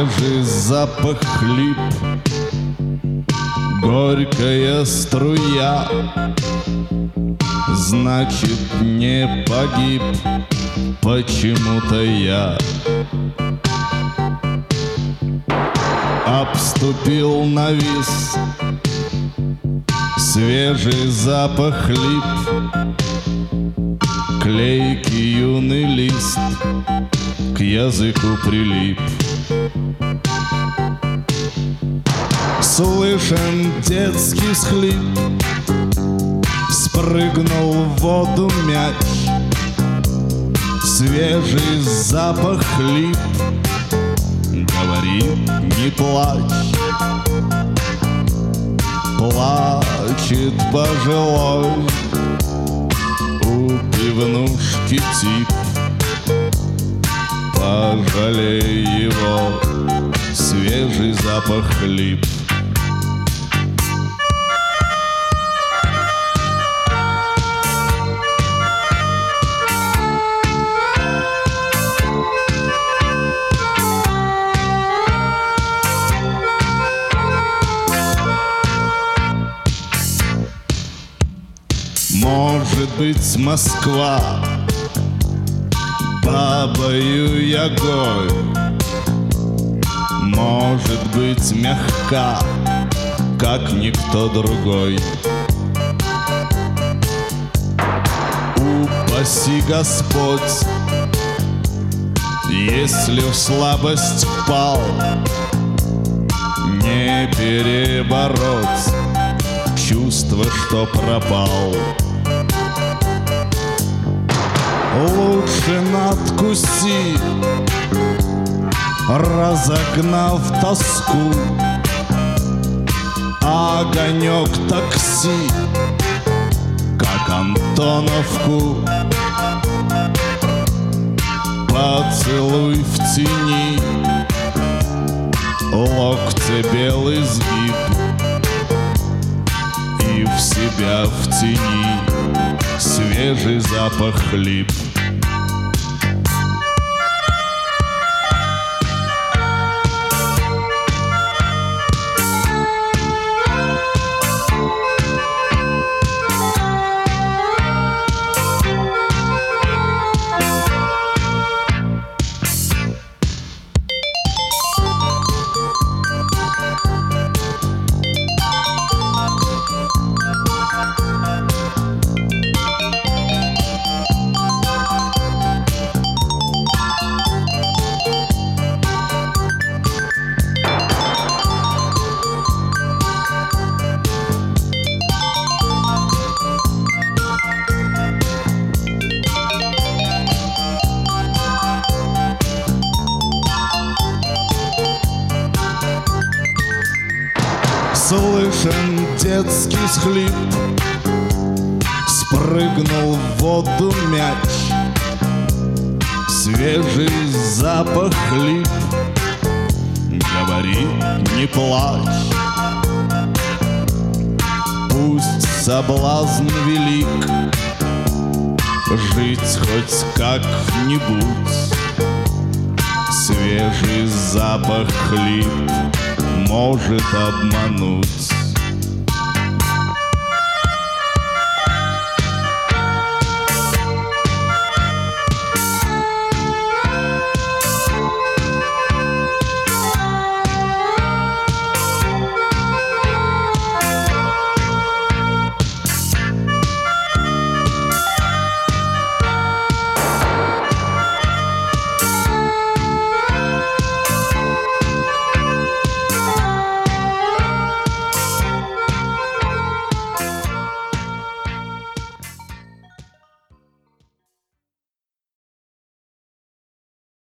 Свежий запах лип, горькая струя, значит, не погиб почему-то я. Обступил навис, свежий запах лип, клейкий юный лист к языку прилип. Слышен детский всхлип, спрыгнул в воду мяч, свежий запах лип, говорит, не плачь. Плачет пожилой у пивнушки тип, пожалей его, свежий запах лип. Может быть, Москва бабою Ягой, может быть, мягка, как никто другой. Упаси Господь, если в слабость впал, не перебороть чувство, что пропал. Лучше надкуси, разогнав тоску, огонек такси, как Антоновку. Поцелуй в тени, локте белый сгиб, и в себя в тени свежий запах лип. Слышен детский всхлип, спрыгнул в воду мяч, свежий запах лип, говорит, не плачь. Пусть соблазн велик, жить хоть как-нибудь, свежий запах лип может обмануть.